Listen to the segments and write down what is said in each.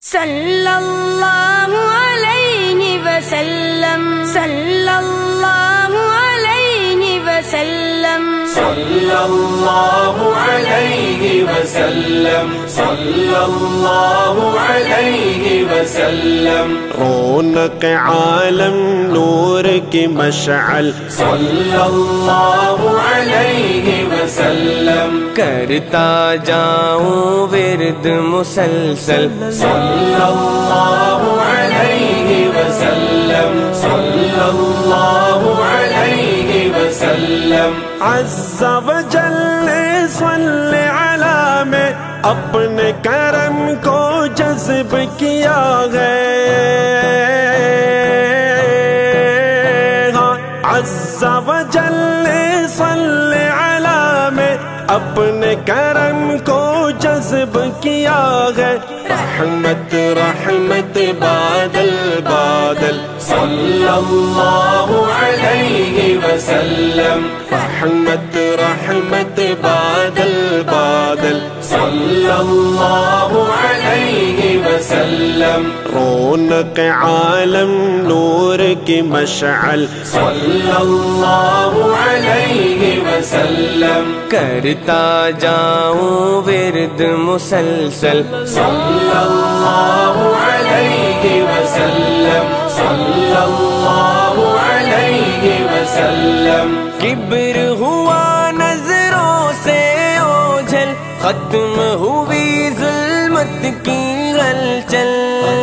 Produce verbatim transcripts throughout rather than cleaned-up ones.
صلی اللہ علیہ وسلم صلی اللہ علیہ وسلم صلی اللہ علیہ وسلم صلی اللہ علیہ وسلم رونق عالم نور کی مشعل صلی اللہ علیہ وسلم کرتا جاؤں ورد مسلسل صلی اللہ علیہ وسلم صلی اللہ علیہ وسلم عز و جل صلی علی میں اپنے کرم کو جذب کیا ہے، عز و جل صلی علی میں اپنے کرم کو جذب کیا ہے، رحمت رحمت بادل بادل صلی اللہ علیہ وسلم رحمت رحمت بادل بادل صلی اللہ علیہ وسلم رونق عالم نور کی مشعل صلی اللہ علیہ وسلم کرتا جاؤں ورد مسلسل صلی اللہ علیہ وسلم صلی اللہ علیہ وسلم کبر ہوا نظروں سے اوجھل، ختم ہوئی ظلمت کی ہلچل،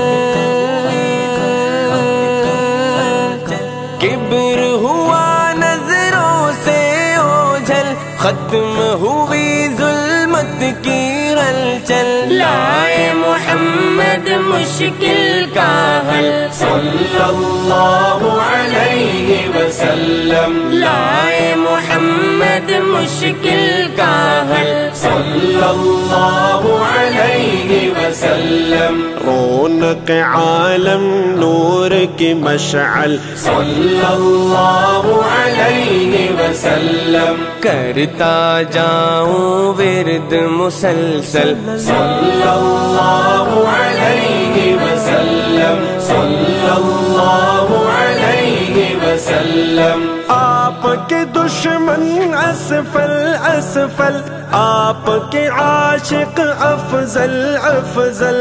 کبر ہوا نظروں سے اوجھل، ختم ہوئی ظلمت کی ہلچل، لائے محمد مشکل کا حل صلی اللہ علیہ وسلم لائے محمد مشکل کا حل صلی اللہ علیہ وسلم رونق عالم نور کی مشعل صلی اللہ علیہ وسلم کرتا جاؤں ورد مسلسل صلی اللہ علیہ وسلم صلی اللہ علیہ وسلم آپ کے دشمن اسفل اسفل، آپ کے عاشق افضل افضل،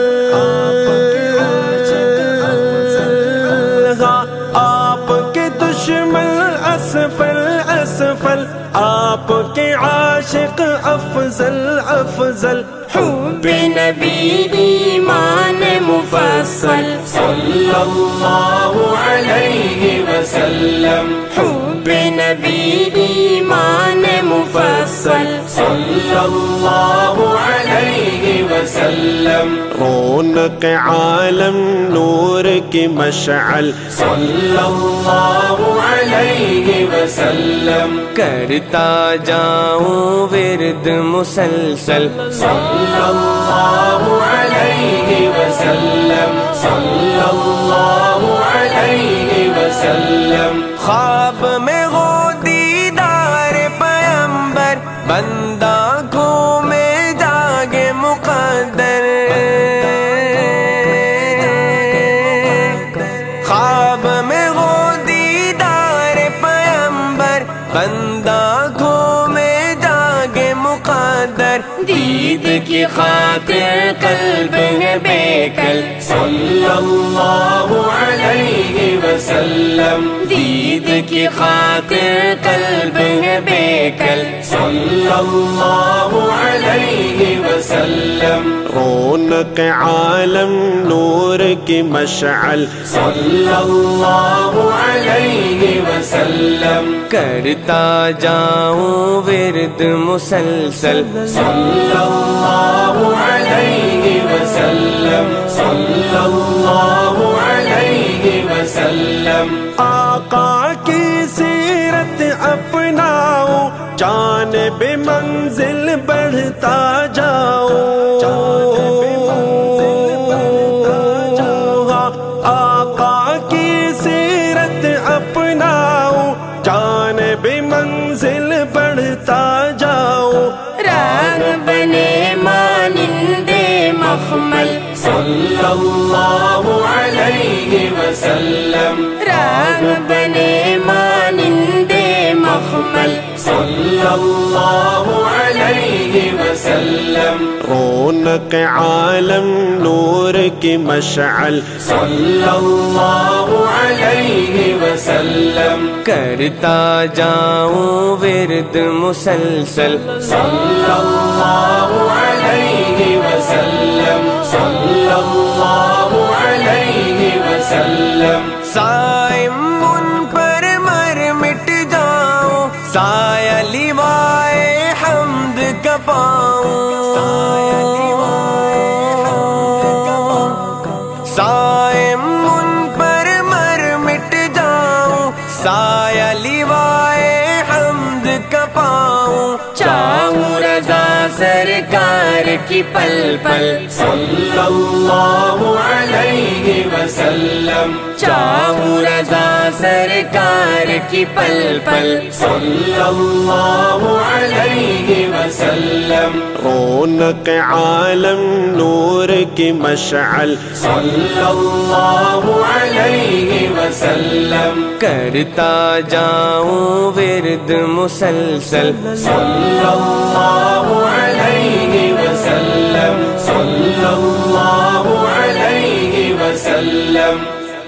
آپ کے دشمن اسفل اسفل، آپ کے عاشق افضل افضل، حب نبی ایمان مفصل صلی اللہ علیہ وسلم حب نبی ایمان مفصل صلی اللہ علیہ وسلم رونق عالم نور کی مشعل صلی اللہ علیہ وسلم کرتا جاؤں ورد مسلسل صلی اللہ علیہ وسلم صلی اللہ علیہ وسلم خواب میں ہو دیدار پیمبر، بندہ گھومے جاگے مقدر، خواب میں ہو دیدار پیمبر، بندہ گھومے جاگے مقدر، دید کی خاطر قلب ہے بیکل صلی اللہ علیہ وسلم دید کی خاطر قلب ہے بیکل صلی اللہ علیہ وسلم رونق عالم نور کی مشعل صلی اللہ علیہ وسلم کرتا جاؤں ورد مسلسل صلی اللہ علیہ وسلم صلی اللہ علیہ وسلم آقا کی سیرت اپناؤ، جانب منزل بڑھتا جاؤ، آقا کی سیرت اپناؤ، جانب منزل بڑھتا جاؤ، راہ بنے مانند مخمل صلی اللہ علیہ وسلم راگ بنے مانند مخمل صلی اللہ علیہ وسلم رونق عالم نور کی مشعل صلی اللہ علیہ وسلم کرتا جاؤں ورد مسلسل صلی اللہ علیہ وسلم صلی اللہ علیہ وسلم سائم ان پر مر مٹ جاؤں سایہ لیوائے حمد کا پاؤں سائم ان پر مر مٹ جاؤں سایہ لیوائے حمد کا پاؤں چاہوں رضا سرکار کی پل پل صلی اللہ علیہ وسلم چاہوں رضا سرکار کی پل پل صلی اللہ علیہ وسلم رونق عالم نور کی مشعل صلی اللہ علیہ وسلم کرتا جاؤں ورد مسلسل صلی اللہ علیہ وسلم صلی اللہ علیہ وسلم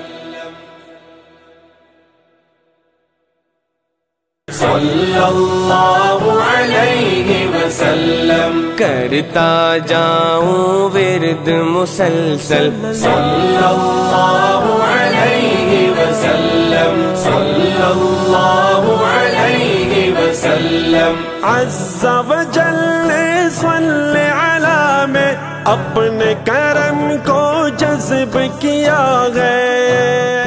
صلی اللہ علیہ وسلم کرتا جاؤں ورد مسلسل صلی اللہ علیہ وسلم صلی اللہ علیہ وسلم عز و جل صلی علی میں اپنے کرم کو جذب کیا ہے